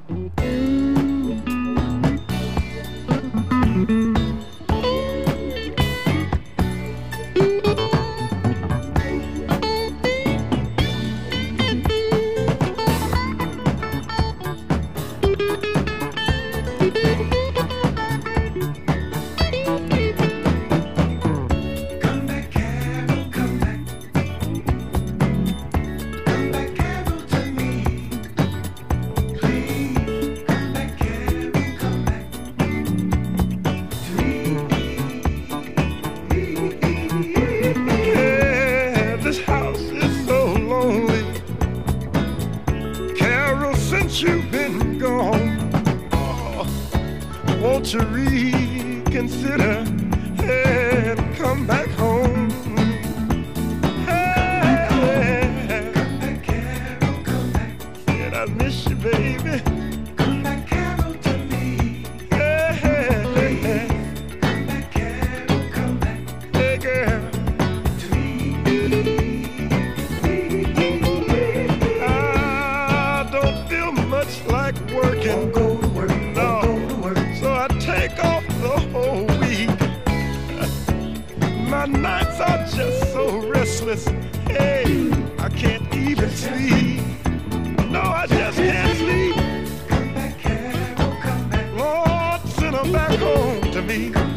You've been gone. Oh, won't you reconsider and come back home? Hey, come back, Carol, come back. Said I miss you, baby. Come back, Carol, to me. Hey, please. Come back, Carol, come back. Hey, girl. Like working, go to work, no. Go to work. So I take off the whole week. My nights are just so restless. Hey, I can't even sleep. No, I just can't sleep. Come back, Carol, come back. Lord, send her back home to me.